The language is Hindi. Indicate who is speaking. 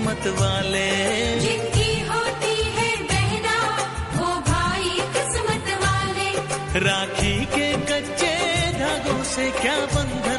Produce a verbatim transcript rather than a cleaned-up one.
Speaker 1: किस्मत वाले,
Speaker 2: जिनकी होती है बहना वो भाई किस्मत वाले।
Speaker 1: राखी के कच्चे धागों से क्या बंधन